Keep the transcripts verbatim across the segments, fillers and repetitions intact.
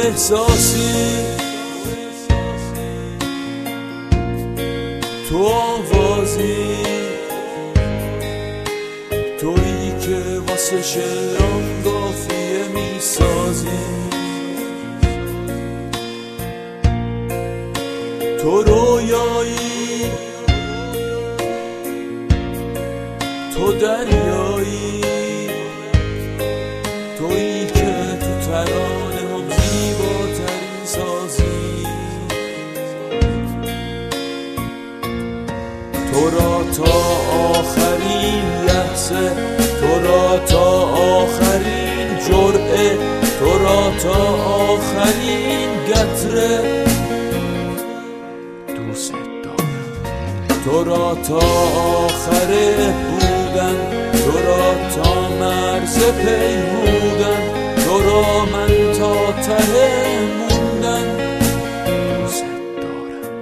احساسی، تو آوازی، تویی که واسه شعرام قافیه میسازی، تو رویایی، تو دریایی، تویی که تو ترانه هم زیباترین سازی، تو را تا آخرین لحظه، تو را تا آخرین جرعه، تو را تا آخرین قطره دوست دارم، تو را تا آخر بودن، تو را تا مرز پیمودن، تو را من تا ته موندن دوست دارم.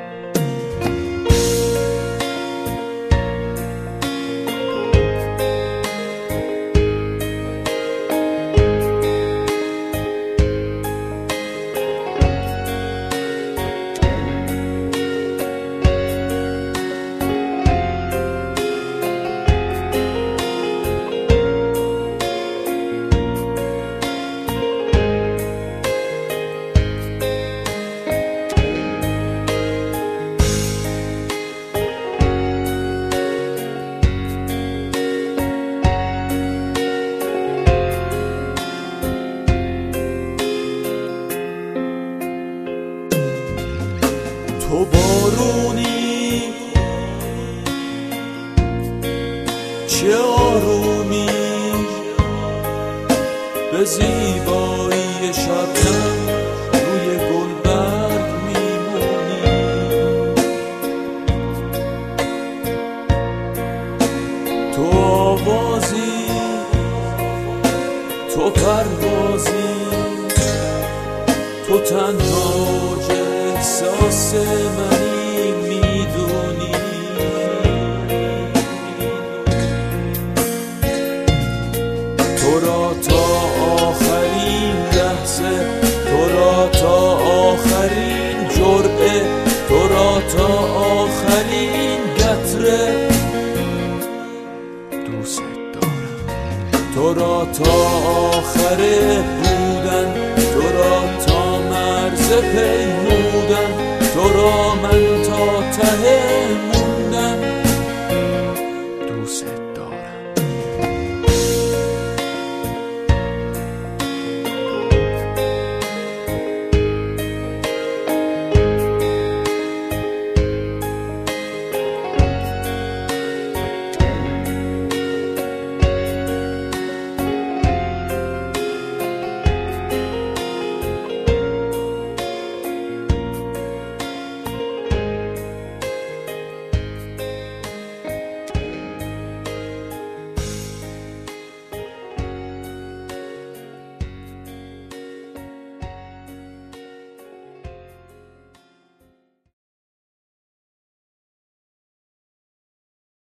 تو بارونی، چه آرومی، به زیبایی شبنم روی گلبرگ میمونی، تو آوازی، تو پروازی، تو تنها احساس منی میدونی، تو را تا آخرین لحظه، تو را تا آخرین جرعه، تو را تا آخرین قطره دوست دارم، تو را تا آخر بودن، تو را تا مرز پیمودن، تو را من